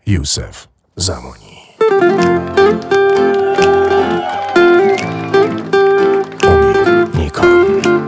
یوسف زمانی. امید نیکان.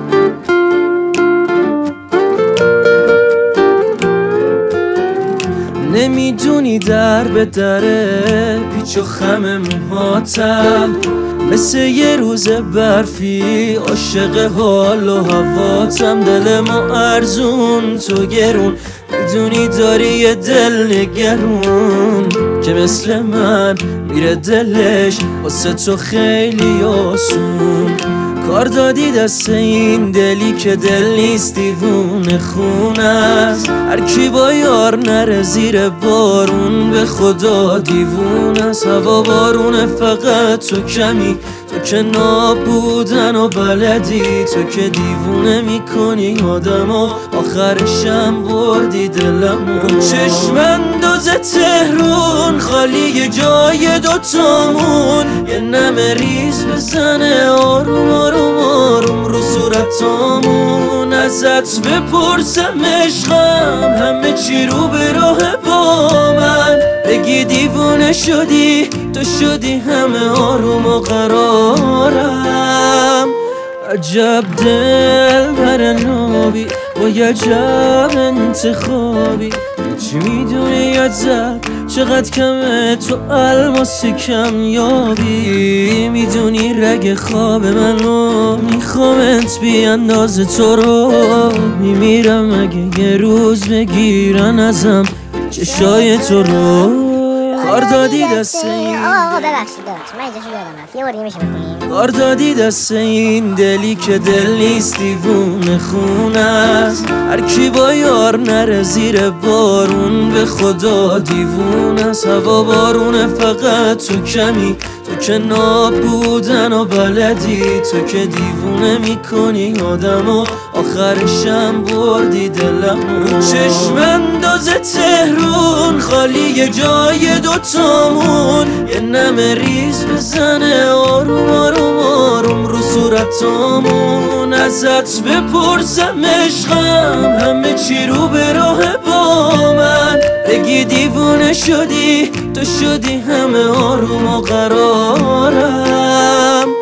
نمیدونی در به دره پیچ و خم موهاتم، مثل یه روز برفی عاشق حال و هواتم. دل ما ارزون تو گرون، میدونی داری یه دل نگرون که مثل من میره دلش واسه تو خیلی آسون. کار دادی دست این دلی که دل نیست دیوونه خونه است. هر کی با یار نره زیر بارون به خدا دیوونه است. هوا بارونه فقط تو کمی، تو که نابودن و بلدی، تو که دیوونه میکنی آدمو، آخرشم بردی دلمو. چشم انداز تهرون خالی جای دوتامون، یه نمه ریز بزنه آروم آروم آروم رو صورتامون. ازت بپرسم عشقم همه چی رو به راه با من، بگی دیوونه شدی تو شدی همه آروم و قرارم. عجب دل بر نابی با عجب انتخابی، چی میدونی ازت چقدر کمه تو الماس کم یابی. میدونی رگ خواب منو میخوامت بی اندازه تو رو میمیرم اگه یه روز بگیرن ازم چشای تو رو. کار دادی دست این آقا ببخشید من اینجاشو یادم رفت، یه بار دیگه میشه بکنیم؟ کار دادی دست این دلی که دل نیست دیوونه خونه است. هر کی با یار نره زیر بارون به خدا دیوونه است. هوا بارونه فقط تو کمی، تو که نابودن و بلدی، تو که دیوونه میکنی آدمو، آخرشم بردی دلمو. چشم انداز تهرون خالی جای دوتامون، یه نمه ریز بزنه آروم آروم آروم رو صورتامون. ازت بپرسم عشقم همه چی رو به راه با من، بگی دیوونه شدی تو شدی همه آروم و قرارم.